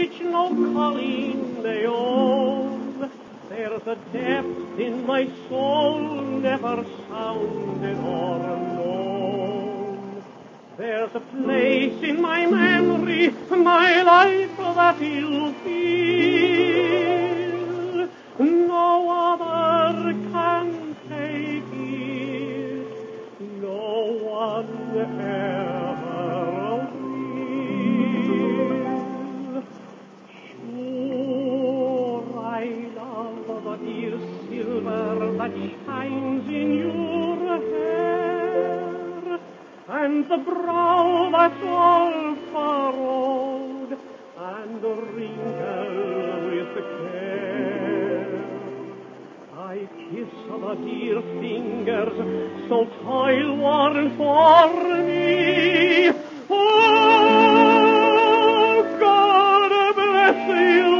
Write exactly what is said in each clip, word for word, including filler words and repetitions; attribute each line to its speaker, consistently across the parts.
Speaker 1: which no calling may own. There's a depth in my soul never sounded or known. There's a place in my memory, my life that he'll feel. No other can take it, no one ever will. Sure, I love the dear silver that shines in your hair, and the brow that's all furrowed and wrinkled with care. I kiss the dear fingers so toil-worn for me. Oh, God bless you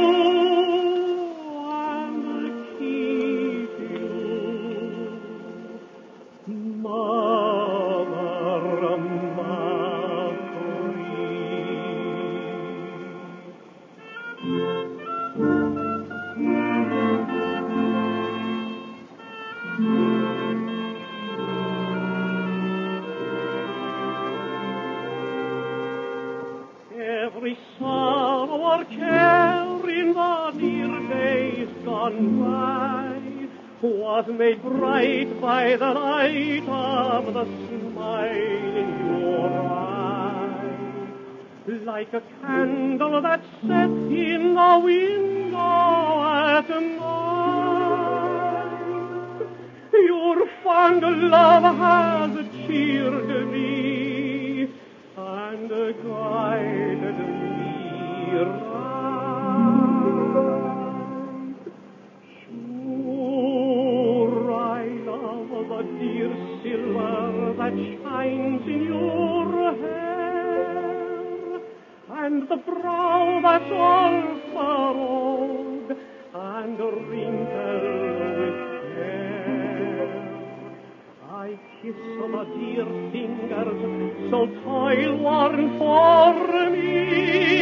Speaker 1: and keep you, Mother Every sorrow or care in the dear days gone by was made bright by the light of the smile in your eye. Like a candle that's set in the window at night, your fond love has cheered me and guided me right. Sure, I love the dear silver that shines in your hair, and the brow that's all furrowed and wrinkled with care. I kiss the dear fingers so toil-worn for me.